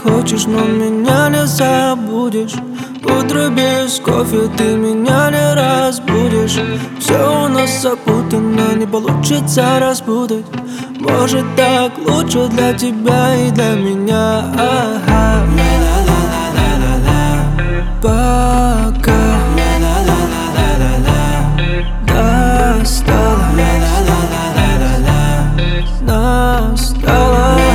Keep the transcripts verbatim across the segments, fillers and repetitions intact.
хочешь, но меня не забудешь. Утро без кофе ты меня не разбудишь. Все у нас запутано, не получится распутать. Может, так лучше для тебя и для меня. Ага. Пока достала, настало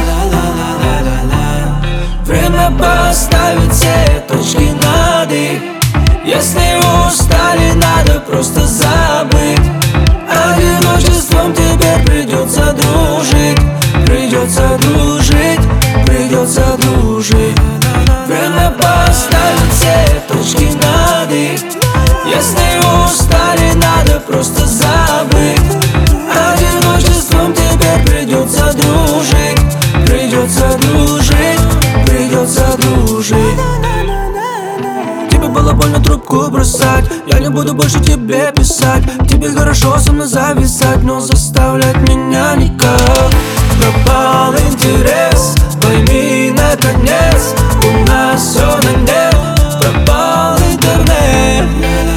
время поставить все точки над «и». Если устали, надо просто забыть. Одиночеством теперь придется дружить. Придется дружить, придется дружить. Время поставить все точки над «и». Если устали, надо просто забыть. Одиночеством теперь придется дружить. Придется дружить, придется дружить. Тебе было больно трубку бросать. Я не буду больше тебе писать. Тебе хорошо со мной зависать, но заставлять меня никак. Пропал интерес, пойми наконец. У нас все на нет. Пропал интернет.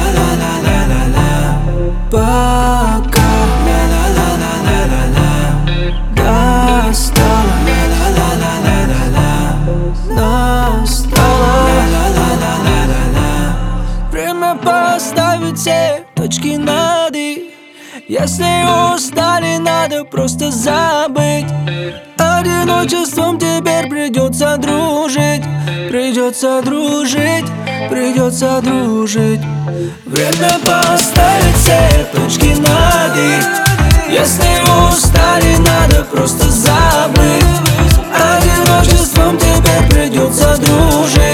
Пока достала, настало время поставить все точки над «и». Если устали, надо просто забыть. Одиночеством теперь придется дружить. Придется дружить, придется дружить. Время поставить все точки над «и». Если устали, надо просто забыть. Одиночеством теперь придется дружить.